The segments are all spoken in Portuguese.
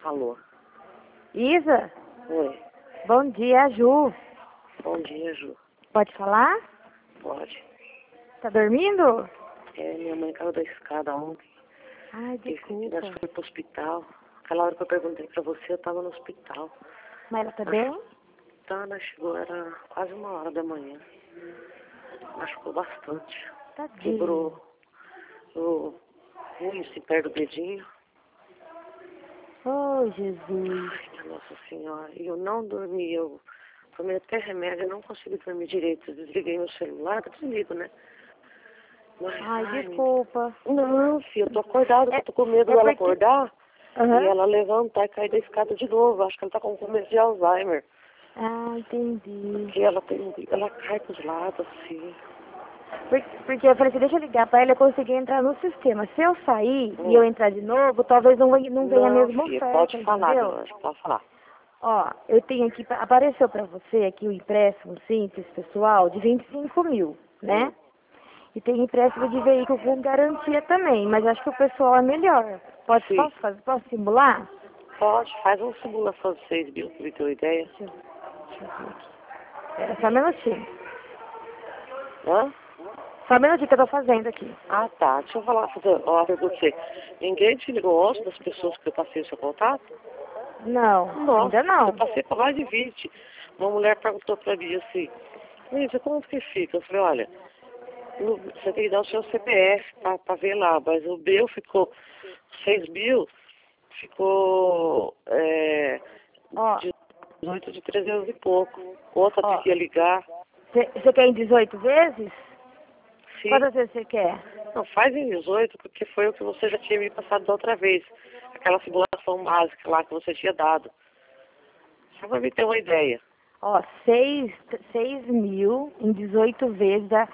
Alô? Isa? Oi. Bom dia, a Ju. Bom dia, Ju. Pode falar? Pode. Tá dormindo? Minha mãe caiu da escada ontem. Ai, E desculpa. nós fomos pro hospital. Aquela hora que eu perguntei pra você, eu tava no hospital. Mas ela tá bem? Tá, nós chegou, era quase 1h da manhã. Machucou bastante. Tadinho. Quebrou o punho, assim, perto do dedinho. Oh, Jesus. Ai, Nossa Senhora. E eu não dormi, eu tomei até remédio, eu não consegui dormir direito. Eu desliguei meu celular, eu desligo, né? Mas, Ai, desculpa. Não, filho, eu tô acordada, eu tô com medo dela porque... acordar Uhum. e ela levantar e cair da escada de novo. Acho que ela tá com começo de Alzheimer. Ah, entendi. Porque ela cai pros lados, assim. Porque eu falei assim, deixa eu ligar pra ela, eu consegui entrar no sistema. Se eu sair e eu entrar de novo, talvez não venha a mesma Filha, oferta, pode falar, entendeu? dona, pode falar. Ó, eu tenho aqui, apareceu pra você aqui o empréstimo simples, pessoal, de 25 mil, né? E tem empréstimo de veículo com garantia também, mas acho que o pessoal é melhor. Posso simular? Pode, faz uma simulação de 6 mil, pra me ter uma ideia. Deixa eu ver aqui. Espera só um minutinho. Hã? Só um minutinho que eu tô fazendo aqui. Ah, tá. Deixa eu fazer uma pergunta pra você. Ninguém te ligou ontem das pessoas que eu passei o seu contato? Não, Nossa, ainda não. eu passei por mais de 20. Uma mulher perguntou pra mim assim, Lídia, quanto que fica? Eu falei, olha, você tem que dar o seu CPF pra ver lá, mas o meu ficou 6 mil, ficou Ó, 18 de 300 e pouco. Outra ó. que ia ligar. Você quer em 18 vezes? Sim. Quantas vezes você quer? Não, faz em 18, porque foi o que você já tinha me passado da outra vez. Aquela simulação básica lá que você tinha dado. Só pra me ter uma ideia. Ó, 6 mil em 18 vezes dá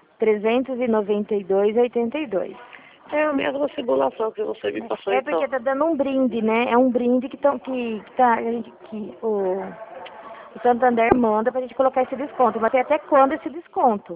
392,82. É a mesma simulação que você me passou, É então. porque tá dando um brinde, né? É um brinde que o Santander manda pra gente colocar esse desconto. Mas tem até quando esse desconto?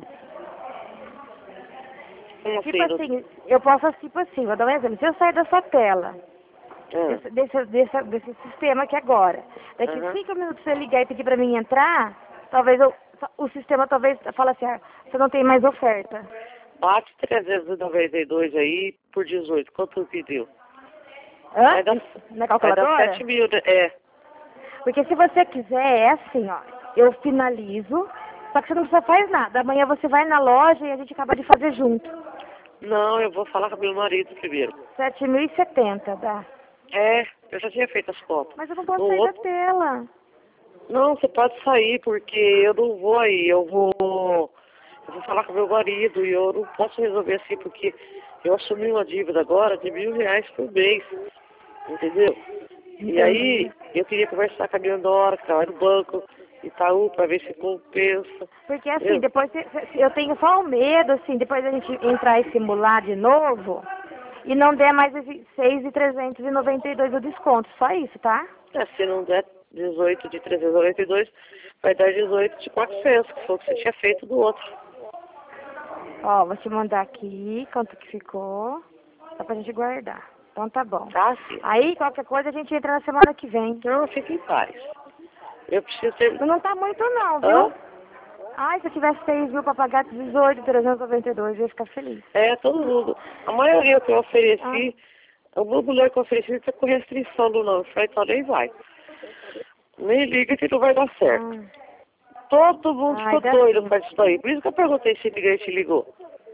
Como Tipo assim? assim, eu posso, tipo assim, vou dar um exemplo. Se eu sair da sua tela, Ah, desse sistema aqui agora, daqui aham. 5 minutos você ligar e pedir pra mim entrar, talvez o sistema talvez fala assim, ah, você não tem mais oferta. Bate 392 aí por 18. Quanto que deu? Hã? Vai dar, Na vai dar calculadora? 7 mil, né? É. Porque se você quiser, é assim, ó, eu finalizo, só que você não precisa fazer nada. Amanhã você vai na loja e a gente acaba de fazer junto. Não, eu vou falar com meu marido primeiro. 7.070, dá. É, eu já tinha feito as contas. Mas eu não posso No sair da outro... tela. Não, você pode sair, porque eu não vou aí. Eu vou falar com meu marido e eu não posso resolver assim, porque eu assumi uma dívida agora de R$ 1.000 por mês. Entendeu? E aí, eu queria conversar com a minha nora, que trabalha no banco Itaú, para ver se compensa. Porque assim, depois eu tenho só o medo, assim, depois a gente entrar e simular de novo e não der mais esse 6.392 o desconto, só isso, tá? Se não der 18 de 392, vai dar 18 de 400, que foi o que você tinha feito do outro. Ó, vou te mandar aqui quanto que ficou, só pra gente guardar. Então tá bom. Tá, filha? Aí, qualquer coisa, a gente entra na semana que vem. Não, fique em paz. Eu preciso ter... Não tá muito não, viu? Hã? Ai, se eu tivesse 6 mil pra pagar 18.392, eu ia ficar feliz. É, todo mundo. A maioria que eu ofereci, uma mulher que eu ofereci está com restrição do nome. Falei, então nem vai. Nem liga que não vai dar certo. Todo mundo ficou doido com isso daí. Por isso que eu perguntei se ninguém te ligou.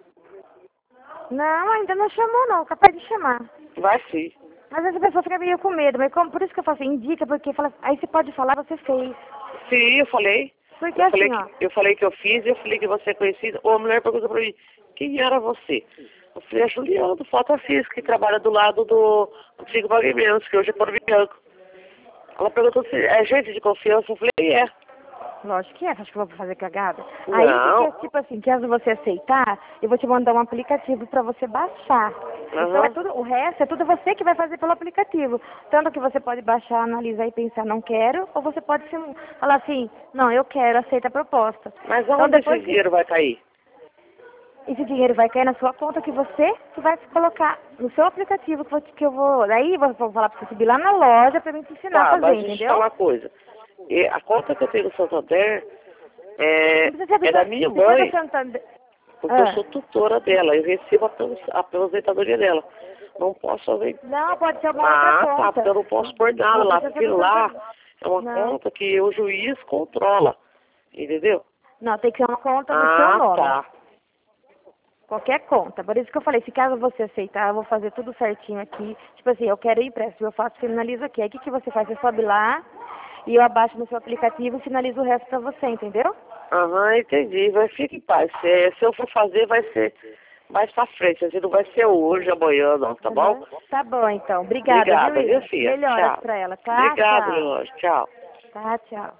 Não, ainda não chamou não, capaz de chamar. Vai sim. Mas essa pessoa fica meio com medo, mas por isso que eu falo assim, indica, porque fala, aí você pode falar, você fez. Sim, eu falei. Porque assim, ó. Eu falei que eu fiz, eu falei que você é conhecida. Ou a mulher perguntou pra mim, quem era você? Eu falei, a Juliana do Foto Física, que trabalha do lado do antigo Pagamentos, que hoje é Poro Bianco. Ela perguntou se é gente de confiança. Eu falei, é. Lógico que é, acho que eu vou fazer cagada. Não. Aí, porque, tipo assim, caso você aceitar, eu vou te mandar um aplicativo pra você baixar. Então é tudo, o resto é tudo você que vai fazer pelo aplicativo. Tanto que você pode baixar, analisar e pensar, não quero, ou você pode falar assim, não, eu quero, aceita a proposta. Mas então, onde esse dinheiro vai cair? esse dinheiro vai cair na sua conta que você que vai colocar no seu aplicativo que eu vou... Daí eu vou falar pra você subir lá na loja pra mim te ensinar a fazer, mas deixa eu te entendeu? falar uma coisa. E a conta que eu tenho no Santander Não precisa ser é da minha se for mãe, do Santander... porque eu sou tutora dela, eu recebo a aposentadoria dela. Não posso fazer. Não, pode ser alguma outra conta. Tá, porque eu não posso pôr nada lá, Precisa ser porque do lá Santander. é uma Não. conta que o juiz controla, entendeu? Não, tem que ser uma conta no seu nome. Tá. Qualquer conta. Por isso que eu falei, se caso você aceitar, eu vou fazer tudo certinho aqui. Tipo assim, eu quero empréstimo, eu faço, finalizo aqui. Aí o que você faz? Você sobe lá e eu abaixo no seu aplicativo e finalizo o resto pra você, entendeu? Entendi. Vai ficar em paz. Se eu for fazer, vai ser mais pra frente. Assim, não vai ser hoje, amanhã, não, tá bom? Tá bom, então. Obrigada, Obrigada, viu, viu, Isa? filha? Melhoras Tchau. pra ela, tá? Obrigada, Tchau. meu anjo. Tchau. Tá, tchau.